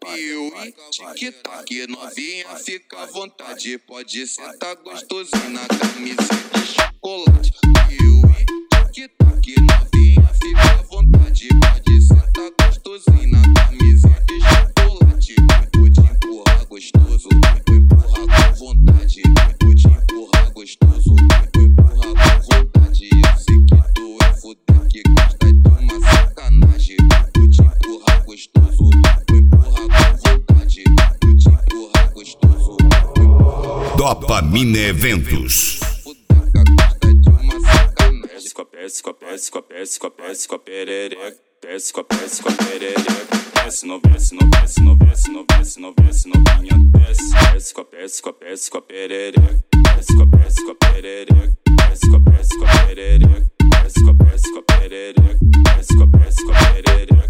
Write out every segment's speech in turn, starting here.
Eu e tic-tac, novinha, fica à vontade. Pode sentar gostosinho na camiseta de chocolate. Eu e tic-tac, novinha, fica à vontade. Pode sentar gostosinho na camiseta de chocolate. Vou te empurrar gostoso, vou empurrar com vontade. Vou te empurrar gostoso, vou empurrar com vontade. Eu sei que tu é foda que gosta de uma sacanagem. Vou te empurrar gostoso, vou empurrar com vontade. Vou te empurrar gostoso, vou empurrar. Dopamina Eventos. Desce com a perereca. Desce com a perereca. Desce novinha, desce novinha. Desce com a perereca. Desce com a perereca. Desce com a perereca. Desce com a perereca. Desce com a perereca.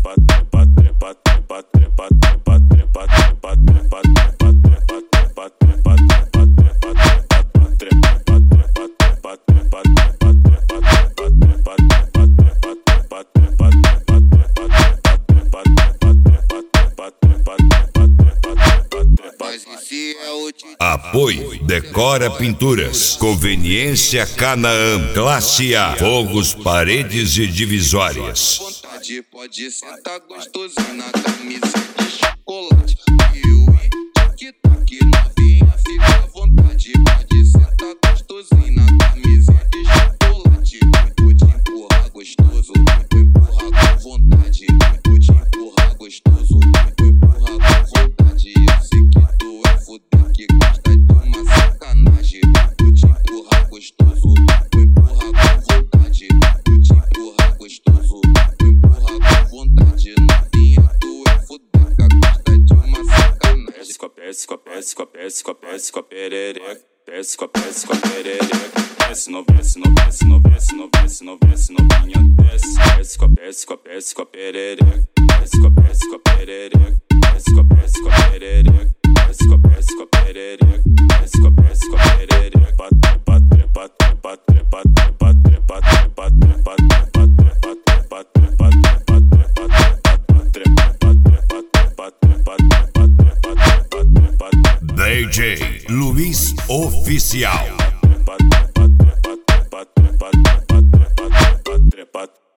Apoio Decora Pinturas. Conveniência Canaã. Classe A. Fogos, paredes e divisórias. Pode sentar gostosinho na camiseta de chocolate. Eu e tic-tac, novinha, fica à vontade. Pode sentar gostosinho na camiseta de chocolate. Vou te empurrar gostoso, vou empurrar com vontade. Vou te empurrar gostoso, vou empurrar com vontade. Eu sei que tu é foda que gosta de uma sacanagem. Vou te empurrar gostoso, vou empurrar com vontade. Vou te empurrar gostoso, vou empurrar com vontade. Novinha, tu é foda que gosta de uma sacanagem. Desce com a perereca. Desce com a perereca. Desce novinha, desce novinha. Desce com a perereca. Desce com a perereca. Desce com a perereca. Desce com a perereca. Desce com a perereca. Desce com a perereca. DJ Luiz Oficial.